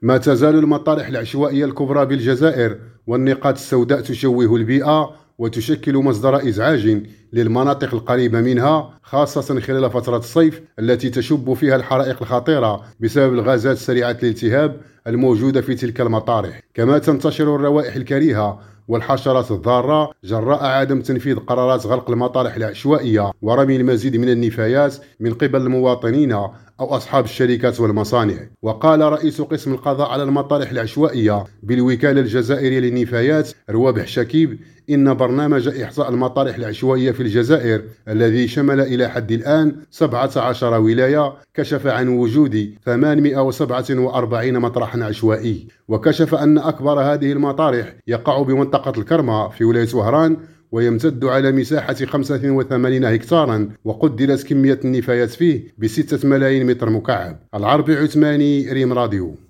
ما تزال المطارح العشوائية الكبرى بالجزائر والنقاط السوداء تشوه البيئة وتشكل مصدر إزعاج للمناطق القريبة منها، خاصة خلال فترة الصيف التي تشب فيها الحرائق الخطيرة بسبب الغازات سريعة الالتهاب الموجودة في تلك المطارح. كما تنتشر الروائح الكريهة والحشرات الضارة جراء عدم تنفيذ قرارات غلق المطارح العشوائية ورمي المزيد من النفايات من قبل المواطنين أو أصحاب الشركات والمصانع. وقال رئيس قسم القضاء على المطارح العشوائية بالوكالة الجزائرية للنفايات روابح شكيب إن برنامج إحصاء المطارح العشوائية في الجزائر الذي شمل إلى حد الآن 17 ولاية كشف عن وجود 847 مطرحا عشوائي. وكشف أن أكبر هذه المطارح يقع بمنطقة الكرمة في ولاية وهران ويمتد على مساحة 85 هكتارا، وقدرت كمية النفايات فيه ب6 ملايين متر مكعب. العربي عثماني، ريم راديو.